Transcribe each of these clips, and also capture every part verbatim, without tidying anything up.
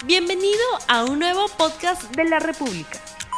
Bienvenido a un nuevo podcast de la República.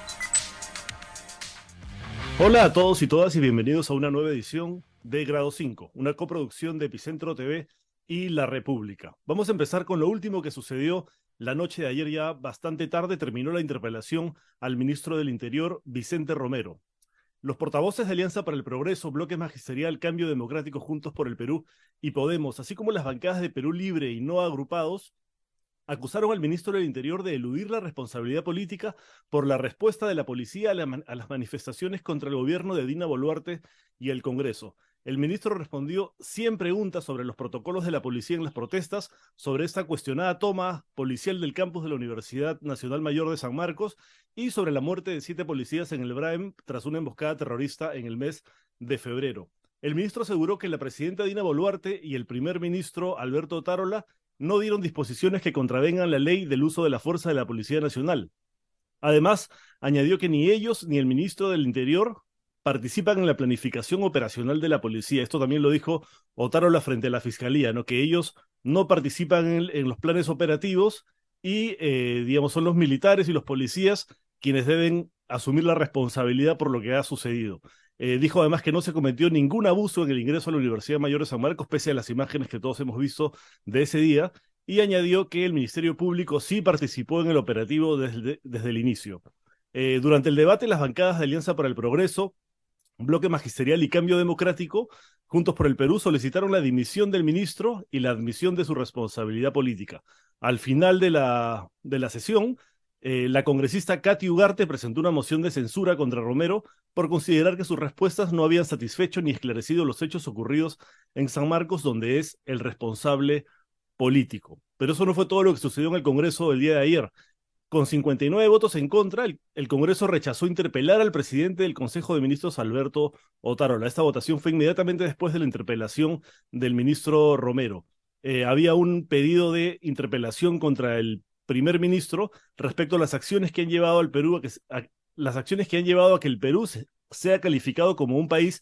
Hola a todos y todas y bienvenidos a una nueva edición de Grado cinco, una coproducción de Epicentro T V y La República. Vamos a empezar con lo último que sucedió la noche de ayer, ya bastante tarde terminó la interpelación al ministro del Interior, Vicente Romero. Los portavoces de Alianza para el Progreso, Bloque Magisterial, Cambio Democrático, Juntos por el Perú y Podemos, así como las bancadas de Perú Libre y no agrupados, acusaron al ministro del Interior de eludir la responsabilidad política por la respuesta de la policía a, la, a las manifestaciones contra el gobierno de Dina Boluarte y el Congreso. El ministro respondió cien preguntas sobre los protocolos de la policía en las protestas, sobre esta cuestionada toma policial del campus de la Universidad Nacional Mayor de San Marcos y sobre la muerte de siete policías en el Braem tras una emboscada terrorista en el mes de febrero. El ministro aseguró que la presidenta Dina Boluarte y el primer ministro Alberto Otárola no dieron disposiciones que contravengan la ley del uso de la fuerza de la Policía Nacional. Además, añadió que ni ellos ni el ministro del Interior participan en la planificación operacional de la policía. Esto también lo dijo Otárola frente a la Fiscalía, ¿no? Que ellos no participan en, en los planes operativos y, eh, digamos, son los militares y los policías quienes deben asumir la responsabilidad por lo que ha sucedido. Eh, dijo además que no se cometió ningún abuso en el ingreso a la Universidad Mayor de San Marcos, pese a las imágenes que todos hemos visto de ese día, y añadió que el Ministerio Público sí participó en el operativo desde, desde el inicio. Eh, durante el debate, las bancadas de Alianza para el Progreso, Bloque Magisterial y Cambio Democrático, Juntos por el Perú, solicitaron la dimisión del ministro y la admisión de su responsabilidad política. Al final de la, de la sesión, Eh, la congresista Katy Ugarte presentó una moción de censura contra Romero por considerar que sus respuestas no habían satisfecho ni esclarecido los hechos ocurridos en San Marcos, donde es el responsable político. Pero eso no fue todo lo que sucedió en el Congreso el día de ayer. Con cincuenta y nueve votos en contra, el, el Congreso rechazó interpelar al presidente del Consejo de Ministros, Alberto Otárola. Esta votación fue inmediatamente después de la interpelación del ministro Romero. Eh, había un pedido de interpelación contra el primer ministro respecto a las acciones que han llevado al Perú a que a, las acciones que han llevado a que el Perú se, sea calificado como un país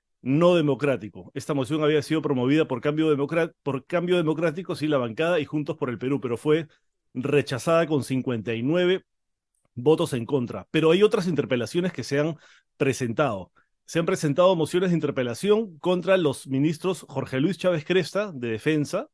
no democrático. Esta moción había sido promovida por Cambio, Democrat, por Cambio Democrático, sí, la bancada y Juntos por el Perú, pero fue rechazada con cincuenta y nueve votos en contra. Pero hay otras interpelaciones que se han presentado. Se han presentado mociones de interpelación contra los ministros Jorge Luis Chávez Cresta, de Defensa,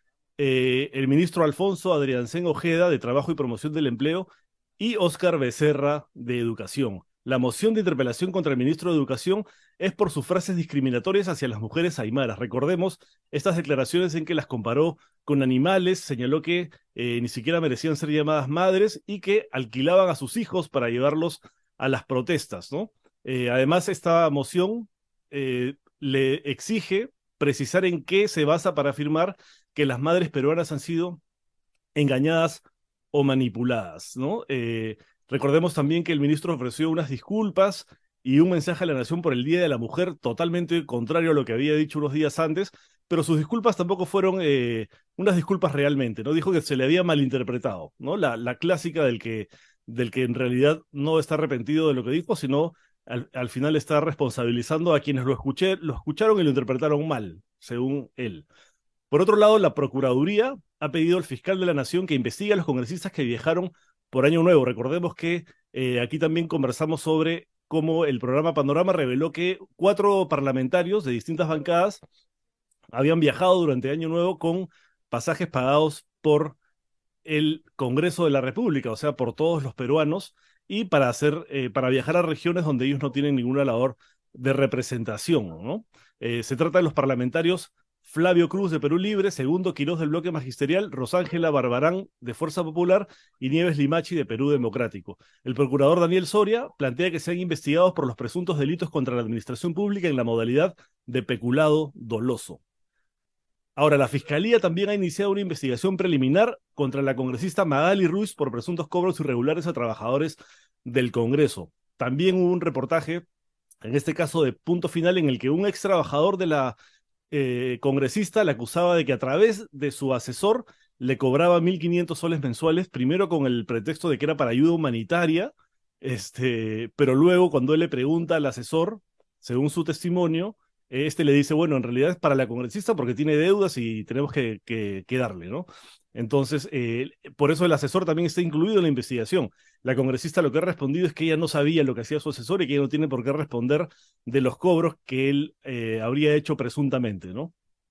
Eh, el ministro Alfonso Adriancén Ojeda, de Trabajo y Promoción del Empleo, y Óscar Becerra, de Educación. La moción de interpelación contra el ministro de Educación es por sus frases discriminatorias hacia las mujeres aymaras. Recordemos estas declaraciones en que las comparó con animales, señaló que eh, ni siquiera merecían ser llamadas madres y que alquilaban a sus hijos para llevarlos a las protestas, ¿no? Eh, además, esta moción eh, le exige precisar en qué se basa para afirmar que las madres peruanas han sido engañadas o manipuladas, ¿no? Eh, recordemos también que el ministro ofreció unas disculpas y un mensaje a la nación por el Día de la Mujer totalmente contrario a lo que había dicho unos días antes, pero sus disculpas tampoco fueron eh, unas disculpas realmente, ¿no? Dijo que se le había malinterpretado, ¿no? La, la clásica del que, del que en realidad no está arrepentido de lo que dijo, sino al, al final está responsabilizando a quienes lo, escuché, lo escucharon y lo interpretaron mal, según él. Por otro lado, la Procuraduría ha pedido al fiscal de la Nación que investigue a los congresistas que viajaron por Año Nuevo. Recordemos que eh, aquí también conversamos sobre cómo el programa Panorama reveló que cuatro parlamentarios de distintas bancadas habían viajado durante Año Nuevo con pasajes pagados por el Congreso de la República, o sea, por todos los peruanos, y para, hacer, eh, para viajar a regiones donde ellos no tienen ninguna labor de representación, ¿no? Eh, se trata de los parlamentarios Flavio Cruz, de Perú Libre; Segundo Quirós, del Bloque Magisterial; Rosángela Barbarán, de Fuerza Popular; y Nieves Limachi, de Perú Democrático. El procurador Daniel Soria plantea que sean investigados por los presuntos delitos contra la administración pública en la modalidad de peculado doloso. Ahora, la Fiscalía también ha iniciado una investigación preliminar contra la congresista Magali Ruiz por presuntos cobros irregulares a trabajadores del Congreso. También hubo un reportaje, en este caso de Punto Final, en el que un ex trabajador de la Eh, congresista le acusaba de que a través de su asesor le cobraba mil quinientos soles mensuales, primero con el pretexto de que era para ayuda humanitaria, este, pero luego cuando él le pregunta al asesor, según su testimonio, este le dice, bueno, en realidad es para la congresista porque tiene deudas y tenemos que, que, que darle, ¿no? Entonces, eh, por eso el asesor también está incluido en la investigación. La congresista lo que ha respondido es que ella no sabía lo que hacía su asesor y que ella no tiene por qué responder de los cobros que él eh, habría hecho presuntamente, ¿no?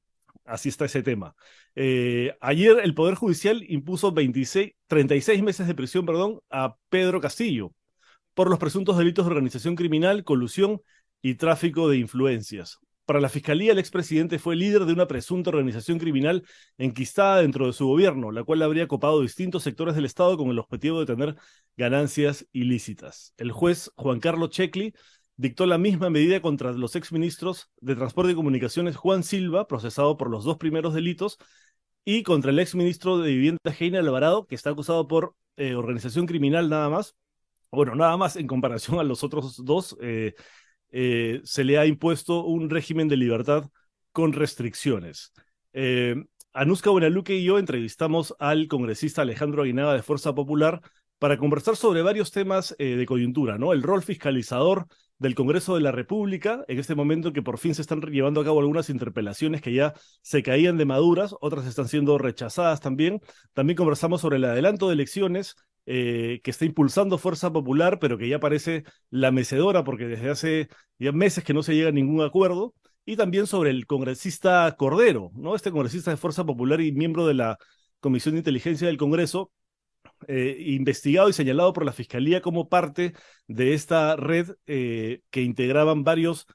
Así está ese tema. Eh, ayer el Poder Judicial impuso veintiséis, treinta y seis meses de prisión, perdón, a Pedro Castillo por los presuntos delitos de organización criminal, colusión y tráfico de influencias. Para la Fiscalía, el expresidente fue líder de una presunta organización criminal enquistada dentro de su gobierno, la cual habría copado distintos sectores del Estado con el objetivo de tener ganancias ilícitas. El juez Juan Carlos Checli dictó la misma medida contra los exministros de Transporte y Comunicaciones Juan Silva, procesado por los dos primeros delitos, y contra el exministro de Vivienda Heiner Alvarado, que está acusado por eh, organización criminal nada más. Bueno, nada más en comparación a los otros dos, eh, eh, se le ha impuesto un régimen de libertad con restricciones. Eh, Anuska Buenaluque y yo entrevistamos al congresista Alejandro Aguinaga de Fuerza Popular para conversar sobre varios temas eh, de coyuntura, ¿no? El rol fiscalizador del Congreso de la República, en este momento que por fin se están llevando a cabo algunas interpelaciones que ya se caían de maduras, otras están siendo rechazadas también. También conversamos sobre el adelanto de elecciones, Eh, que está impulsando Fuerza Popular, pero que ya parece la mecedora porque desde hace ya meses que no se llega a ningún acuerdo, y también sobre el congresista Cordero, ¿no? Este congresista de Fuerza Popular y miembro de la Comisión de Inteligencia del Congreso, eh, investigado y señalado por la Fiscalía como parte de esta red eh, que integraban varios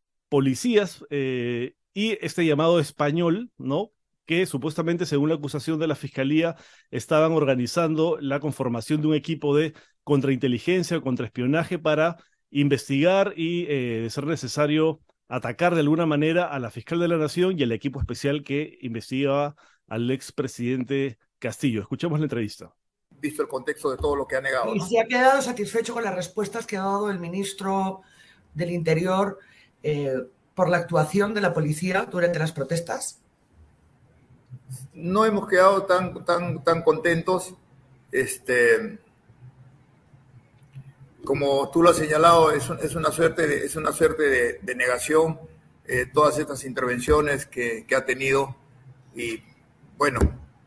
policías eh, y este llamado español, ¿no? Que supuestamente, según la acusación de la Fiscalía, estaban organizando la conformación de un equipo de contrainteligencia o contraespionaje para investigar y, eh, de ser necesario, atacar de alguna manera a la fiscal de la Nación y al equipo especial que investigaba al expresidente Castillo. Escuchemos la entrevista. Visto el contexto de todo lo que ha negado, ¿no? ¿Y se ha quedado satisfecho con las respuestas que ha dado el ministro del Interior eh, por la actuación de la policía durante las protestas? No hemos quedado tan, tan, tan contentos. Este, como tú lo has señalado, es, es una suerte de, es una suerte de, de negación eh, todas estas intervenciones que, que ha tenido. Y bueno,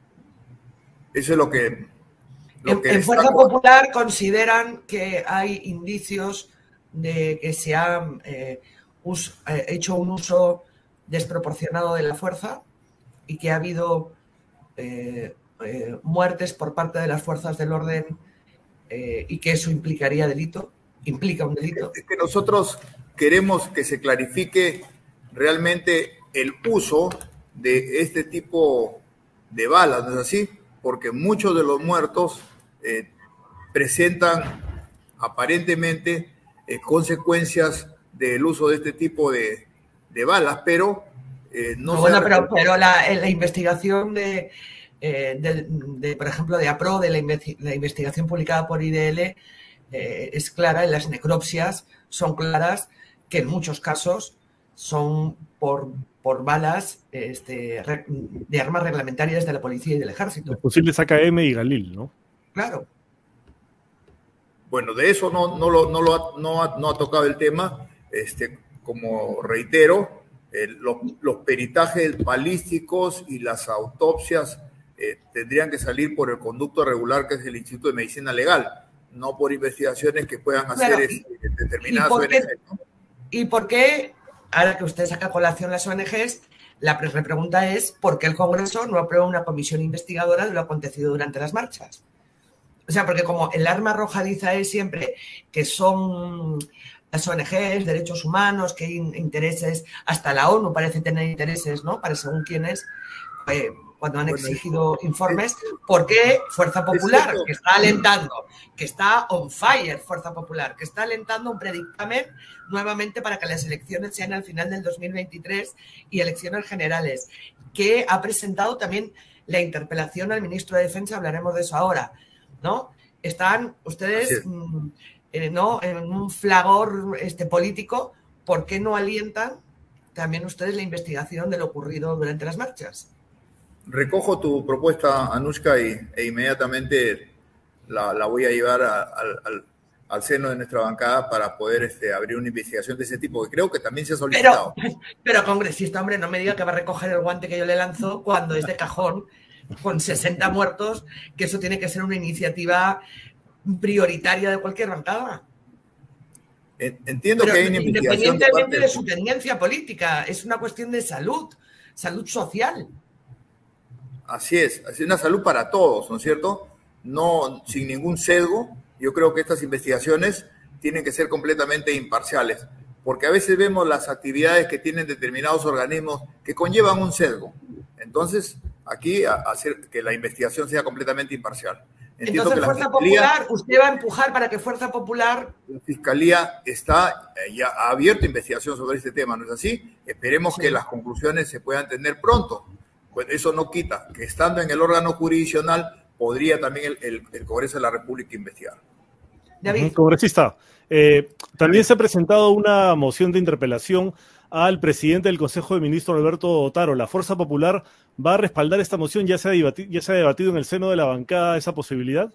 eso es lo que... Lo en, que en Fuerza Popular consideran que hay indicios de que se ha eh, us, eh, hecho un uso desproporcionado de la fuerza y que ha habido eh, eh, muertes por parte de las fuerzas del orden eh, y que eso implicaría delito, implica un delito. Es que nosotros queremos que se clarifique realmente el uso de este tipo de balas, ¿no es así? Porque muchos de los muertos eh, presentan aparentemente eh, consecuencias del uso de este tipo de, de balas, pero eh, no, no bueno, pero, pero la, la investigación de, eh, de, de, por ejemplo, de APRO, de la, investi la investigación publicada por I D L, eh, es clara, en las necropsias son claras que en muchos casos son por, por balas este, de armas reglamentarias de la policía y del ejército. Los fusiles A K M y Galil, ¿no? Claro. Bueno, de eso no, no, lo, no, lo ha, no, ha, no ha tocado el tema. Este, como reitero, eh, los, los peritajes balísticos y las autopsias eh, tendrían que salir por el conducto regular que es el Instituto de Medicina Legal, no por investigaciones que puedan hacer claro, este, determinadas ¿y por, qué, O N Ges, ¿no? ¿Y por qué, ahora que usted saca a colación las O N Ges, la pregunta es ¿por qué el Congreso no aprueba una comisión investigadora de lo acontecido durante las marchas? O sea, porque como el arma arrojadiza es siempre que son las O N Ges, derechos humanos, que hay intereses, hasta la ONU parece tener intereses, ¿no? Para según quiénes, eh, cuando han exigido informes, ¿por qué Fuerza Popular, que está alentando, que está on fire Fuerza Popular, que está alentando un predictamen nuevamente para que las elecciones sean al final del dos mil veintitrés y elecciones generales, que ha presentado también la interpelación al ministro de Defensa, hablaremos de eso ahora, ¿no? Están ustedes mmm, eh, ¿no? en un flagor este, político, ¿por qué no alientan también ustedes la investigación de lo ocurrido durante las marchas? Recojo tu propuesta, Anuska, y, e inmediatamente la, la voy a llevar a, a, al, al seno de nuestra bancada para poder este, abrir una investigación de ese tipo, que creo que también se ha solicitado. Pero, pero congresista, hombre, no me diga que va a recoger el guante que yo le lanzo cuando es de cajón con sesenta muertos, que eso tiene que ser una iniciativa prioritaria de cualquier bancada. Entiendo Pero que hay una investigación independientemente de, de su tendencia política, es una cuestión de salud, salud social. Así es, es una salud para todos, ¿no es cierto? No, sin ningún sesgo. Yo creo que estas investigaciones tienen que ser completamente imparciales, porque a veces vemos las actividades que tienen determinados organismos que conllevan un sesgo. Entonces, aquí a, a hacer que la investigación sea completamente imparcial. Entiendo Entonces, que la Fuerza Fiscalía, Popular, usted va a empujar para que Fuerza Popular... La Fiscalía está, eh, ya ha abierto investigación sobre este tema, ¿no es así? Esperemos sí. que las conclusiones se puedan tener pronto. Pues eso no quita que estando en el órgano jurisdiccional podría también el, el, el Congreso de la República investigar. David. Congresista, eh, también se ha presentado una moción de interpelación al presidente del Consejo de Ministros, Alberto Otaro. ¿La Fuerza Popular va a respaldar esta moción? ¿Ya se ha debatido, ya se ha debatido en el seno de la bancada esa posibilidad?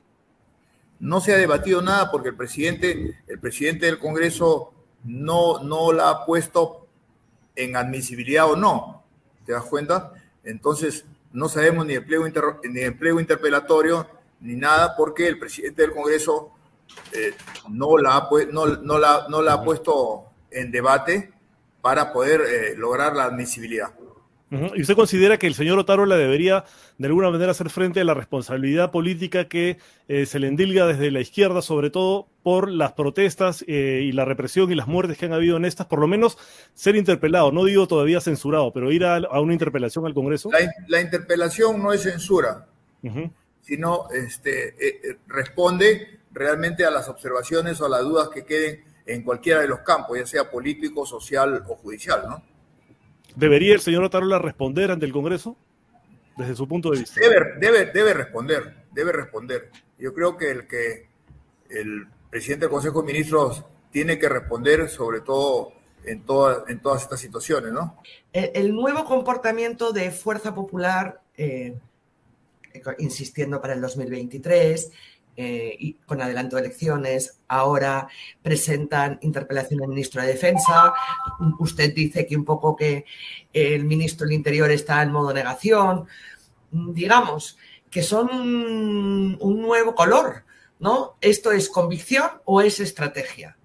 No se ha debatido nada porque el presidente, el presidente del Congreso no, no la ha puesto en admisibilidad o no. ¿Te das cuenta? Entonces, no sabemos ni el pliego, inter, ni el pliego interpelatorio ni nada porque el presidente del Congreso eh, no, la ha, no, no, la, no la ha puesto en debate para poder eh, lograr la admisibilidad. Uh-huh. ¿Y usted considera que el señor Otaro la debería de alguna manera hacer frente a la responsabilidad política que eh, se le endilga desde la izquierda, sobre todo por las protestas eh, y la represión y las muertes que han habido en estas, por lo menos ser interpelado, no digo todavía censurado, pero ir a, a una interpelación al Congreso? La, la interpelación no es censura, uh-huh. sino este, eh, responde realmente a las observaciones o a las dudas que queden en cualquiera de los campos, ya sea político, social o judicial, ¿no? ¿Debería el señor Otárola responder ante el Congreso? Desde su punto de vista. Debe, debe, debe responder, debe responder. Yo creo que el que el presidente del Consejo de Ministros tiene que responder, sobre todo en, toda, en todas estas situaciones, ¿no? El, el nuevo comportamiento de Fuerza Popular, eh, insistiendo para el dos mil veintitrés, Eh, y con adelanto de elecciones, ahora presentan interpelación al ministro de Defensa. Usted dice que un poco que el ministro del Interior está en modo negación. Digamos que son un, un nuevo color, ¿no? ¿Esto es convicción o es estrategia?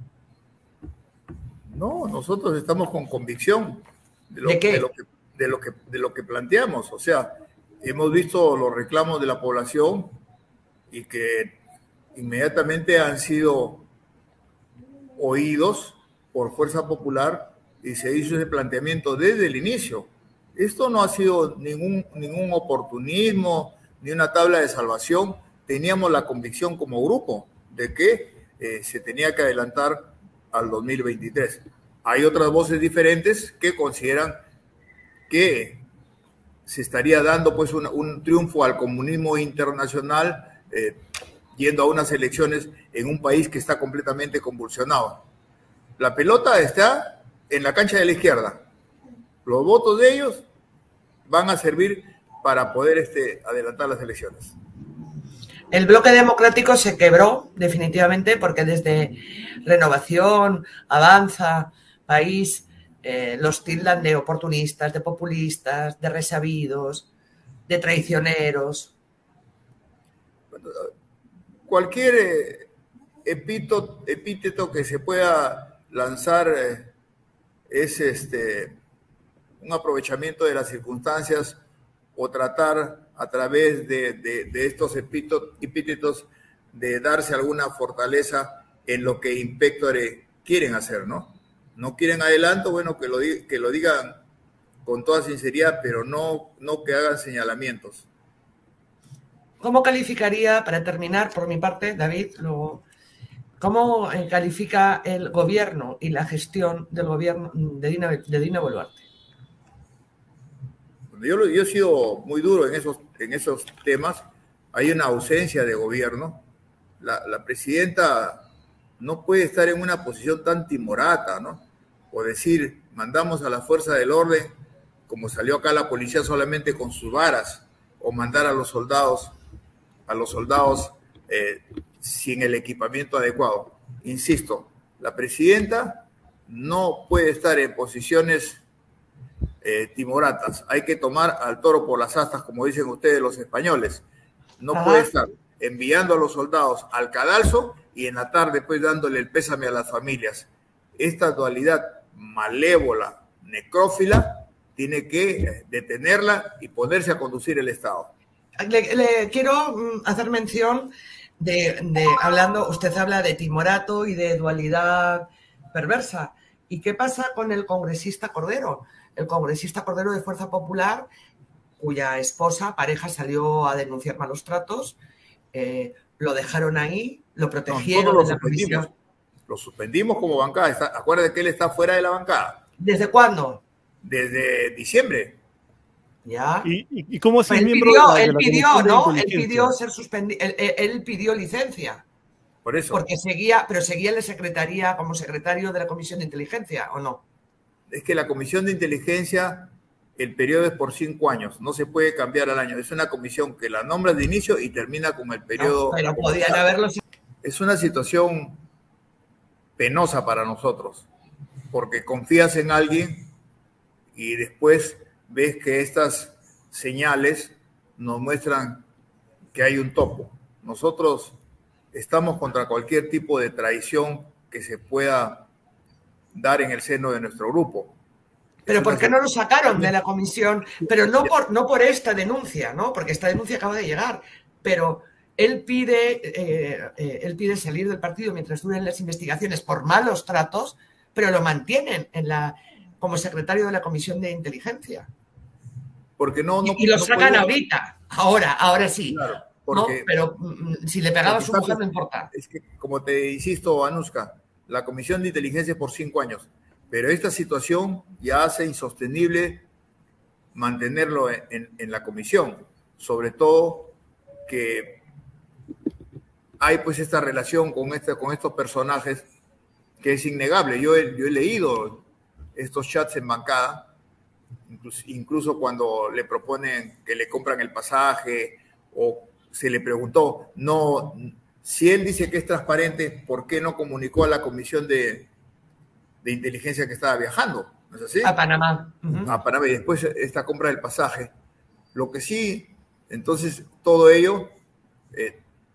No, nosotros estamos con convicción de lo, ¿De qué? De lo que, de lo que, de lo que planteamos. O sea, hemos visto los reclamos de la población y que inmediatamente han sido oídos por Fuerza Popular y se hizo ese planteamiento desde el inicio. Esto no ha sido ningún, ningún oportunismo ni una tabla de salvación. Teníamos la convicción como grupo de que eh, se tenía que adelantar al dos mil veintitrés. Hay otras voces diferentes que consideran que se estaría dando pues un, un triunfo al comunismo internacional eh, yendo a unas elecciones en un país que está completamente convulsionado. La pelota está en la cancha de la izquierda. Los votos de ellos van a servir para poder este, adelantar las elecciones. El bloque democrático se quebró definitivamente porque desde Renovación, Avanza, País, eh, los tildan de oportunistas, de populistas, de resabidos, de traicioneros. Bueno, cualquier eh, epíteto, epíteto que se pueda lanzar eh, es este, un aprovechamiento de las circunstancias o tratar a través de, de, de estos epítetos, epítetos de darse alguna fortaleza en lo que Inspectore quieren hacer, ¿no? No quieren adelanto, bueno, que lo, que lo digan con toda sinceridad, pero no, no que hagan señalamientos. ¿Cómo calificaría, para terminar, por mi parte, David, luego, cómo califica el gobierno y la gestión del gobierno de Dina, de Dina Boluarte? Yo, yo he sido muy duro en esos, en esos temas. Hay una ausencia de gobierno. La, la presidenta no puede estar en una posición tan timorata, ¿no? O decir, mandamos a la fuerza del orden, como salió acá la policía solamente con sus varas, o mandar a los soldados a los soldados eh, sin el equipamiento adecuado. Insisto, la presidenta no puede estar en posiciones eh, timoratas. Hay que tomar al toro por las astas, como dicen ustedes los españoles. No Ajá. puede estar enviando a los soldados al cadalso y en la tarde pues dándole el pésame a las familias. Esta dualidad malévola, necrófila, tiene que detenerla y ponerse a conducir el Estado. Le, le quiero mm, hacer mención de, de, hablando, usted habla de timorato y de dualidad perversa. ¿Y qué pasa con el congresista Cordero? El congresista Cordero de Fuerza Popular, cuya esposa, pareja, salió a denunciar malos tratos, eh, lo dejaron ahí, lo protegieron no, en la comisión. Lo suspendimos como bancada. Está, acuérdate que él está fuera de la bancada. ¿Desde cuándo? Desde diciembre. Ya. ¿Y, y, y cómo es Pues el él miembro pidió, de la, de él la pidió, Comisión de ¿no? Él Inteligencia? pidió ser suspendido, él, él, él pidió licencia. Por eso. Porque seguía, pero seguía en la secretaría como secretario de la Comisión de Inteligencia, ¿o no? Es que la Comisión de Inteligencia, el periodo es por cinco años, no se puede cambiar al año. Es una comisión que la nombras de inicio y termina con el periodo. No, pero podían haberlo. Es una situación penosa para nosotros, porque confías en alguien y después ves que estas señales nos muestran que hay un topo. Nosotros estamos contra cualquier tipo de traición que se pueda dar en el seno de nuestro grupo. Pero ¿por qué no lo sacaron de la comisión? Pero no por, no por esta denuncia, ¿no? Porque esta denuncia acaba de llegar. Pero él pide, eh, eh, él pide salir del partido mientras duren las investigaciones por malos tratos, pero lo mantienen en la, como secretario de la Comisión de Inteligencia. Porque no, no, y, y lo no sacan podemos... ahorita, ahora, ahora sí. Claro, porque, ¿no? Pero mm, si le pegaba a su mujer no importa. Es que, como te insisto, Anuska, la Comisión de Inteligencia es por cinco años, pero esta situación ya hace insostenible mantenerlo en, en, en la comisión, sobre todo que hay pues esta relación con, este, con estos personajes que es innegable. Yo he, yo he leído estos chats en bancada, incluso, incluso cuando le proponen que le compran el pasaje o se le preguntó, no, si él dice que es transparente, ¿por qué no comunicó a la comisión de, de inteligencia que estaba viajando? ¿No es así? A Panamá. Uh-huh. A Panamá y después esta compra del pasaje. Lo que sí, entonces todo ello eh,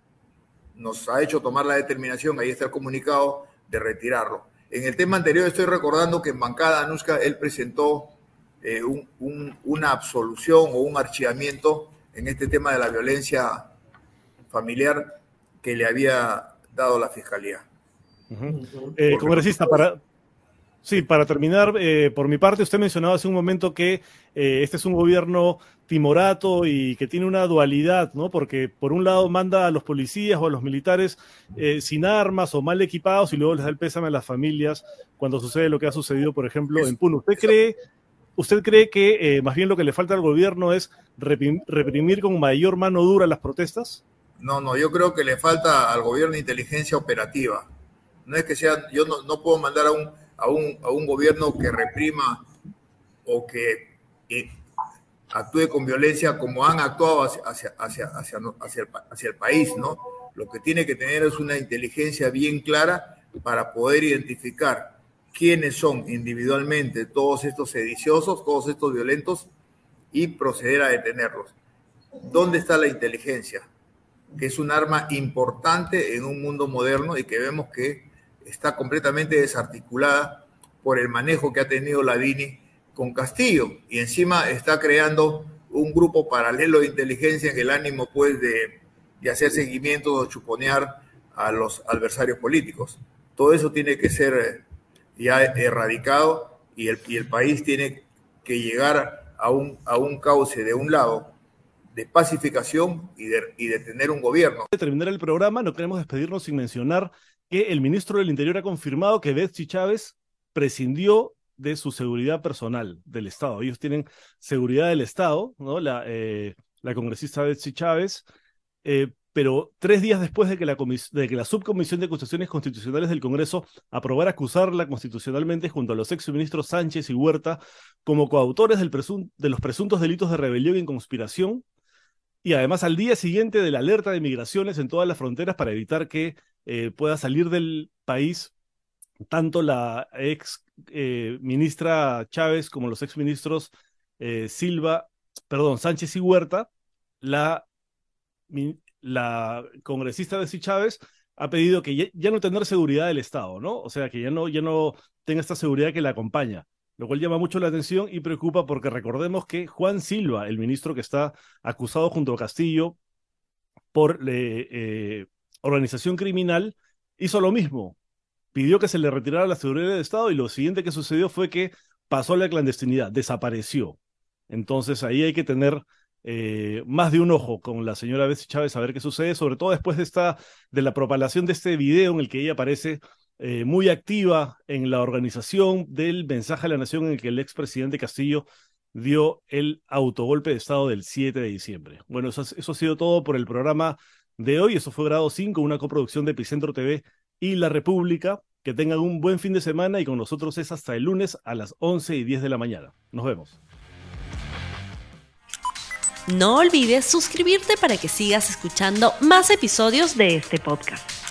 nos ha hecho tomar la determinación, ahí está el comunicado, de retirarlo. En el tema anterior estoy recordando que en bancada Anuska él presentó eh, un, un, una absolución o un archivamiento en este tema de la violencia familiar que le había dado la Fiscalía. Uh-huh. eh, congresista, para, sí, para terminar, eh, por mi parte, usted mencionaba hace un momento que eh, este es un gobierno timorato y que tiene una dualidad, ¿no? Porque por un lado manda a los policías o a los militares eh, sin armas o mal equipados y luego les da el pésame a las familias cuando sucede lo que ha sucedido, por ejemplo, es, en Puno. ¿Usted cree... ¿Usted cree que eh, más bien lo que le falta al gobierno es reprimir, reprimir con mayor mano dura las protestas? No, no, yo creo que le falta al gobierno inteligencia operativa. No es que sea, yo no, no puedo mandar a un, a, un, a un gobierno que reprima o que eh, actúe con violencia como han actuado hacia, hacia, hacia, hacia, hacia, el, hacia el país, ¿no? Lo que tiene que tener es una inteligencia bien clara para poder identificar quiénes son individualmente todos estos sediciosos, todos estos violentos y proceder a detenerlos. ¿Dónde está la inteligencia? Que es un arma importante en un mundo moderno y que vemos que está completamente desarticulada por el manejo que ha tenido la DINI con Castillo y encima está creando un grupo paralelo de inteligencia en el ánimo pues de, de hacer seguimientos o chuponear a los adversarios políticos. Todo eso tiene que ser ya erradicado y el, y el país tiene que llegar a un, a un cauce de un lado de pacificación y de, y de tener un gobierno. De terminar el programa, no queremos despedirnos sin mencionar que el ministro del Interior ha confirmado que Betsy Chávez prescindió de su seguridad personal del Estado. Ellos tienen seguridad del Estado, ¿no? La, eh, la congresista Betsy Chávez, eh, pero tres días después de que, la de que la Subcomisión de Acusaciones Constitucionales del Congreso aprobara acusarla constitucionalmente junto a los exministros Sánchez y Huerta como coautores del presun de los presuntos delitos de rebelión y conspiración, y además al día siguiente de la alerta de migraciones en todas las fronteras para evitar que eh, pueda salir del país tanto la ex eh, ministra Chávez como los exministros eh, Silva, perdón, Sánchez y Huerta, la, la congresista Betsy Chávez ha pedido que ya, ya no tener seguridad del Estado, ¿no? O sea, que ya no, ya no tenga esta seguridad que la acompaña, lo cual llama mucho la atención y preocupa porque recordemos que Juan Silva, el ministro que está acusado junto a Castillo por eh, eh, organización criminal, hizo lo mismo, pidió que se le retirara la seguridad del Estado y lo siguiente que sucedió fue que pasó a la clandestinidad, desapareció. Entonces ahí hay que tener eh, más de un ojo con la señora Betsy Chávez a ver qué sucede, sobre todo después de, esta, de la propagación de este video en el que ella aparece eh, muy activa en la organización del mensaje a la nación en el que el expresidente Castillo dio el autogolpe de Estado del siete de diciembre. Bueno, eso, eso ha sido todo por el programa de hoy. Eso fue Grado cinco, una coproducción de Epicentro T V y La República. Que tengan un buen fin de semana y con nosotros es hasta el lunes a las once y diez de la mañana. Nos vemos. No olvides suscribirte para que sigas escuchando más episodios de este podcast.